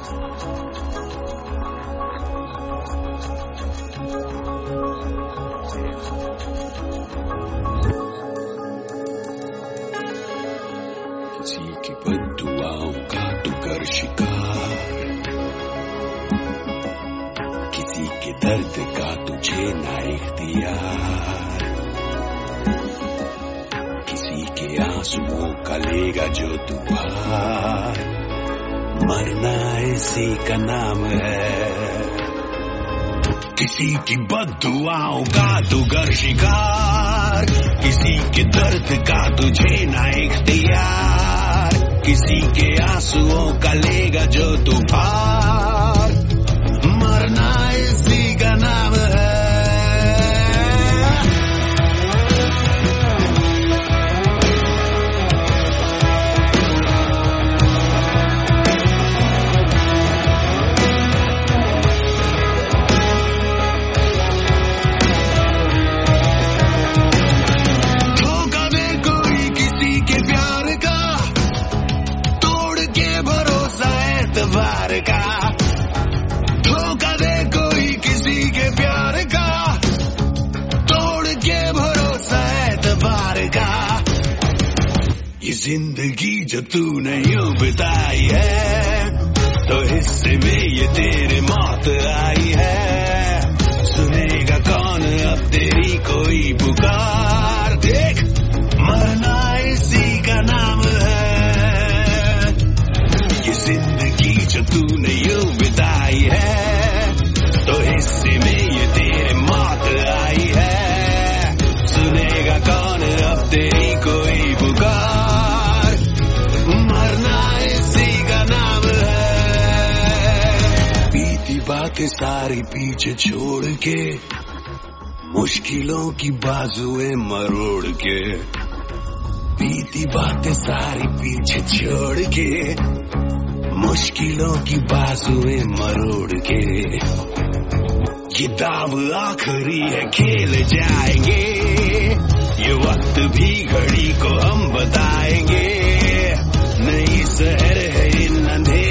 किसी की बद्दुआओं का तू कर शिकार, किसी के दर्द का तुझे ना इख्तियार, किसी के आंसुओं का लेगा जो तू भार, मरना इसी का नाम है। किसी की बद्दुआओं का तू कर शिकार, किसी के दर्द का तुझे ना इख्तियार, किसी के आंसुओं का लेगा जो तू भार, मरना इसी का नाम है। का धोखा दे कोई किसी के प्यार का, तोड़ के भरोसा एतबार का। ये जिंदगी जो तूने यूं बिताई है, तो हिस्से में ये तेरे मौत आई है। सुनेगा कौन अब तेरी कोई पुकार, देख मरना इसी का नाम है। ये जिंदगी जो तूने यूं बिताई है, तो हिस्से में ये तेरे मौत आई है। सुनेगा कौन अब तेरी कोई पुकार, मरना इसी का नाम है। बीती बातें सारी पीछे छोड़ के, मुश्किलों की बाजुएं मरोड़ के, बीती बातें सारी पीछे छोड़ के, मुश्किलों की बाजुएं मरोड़ के, ये दाव आखिरी है खेल जाएंगे, ये वक्त भी घड़ी को हम बताएंगे। नई शहर है इन अंधेरे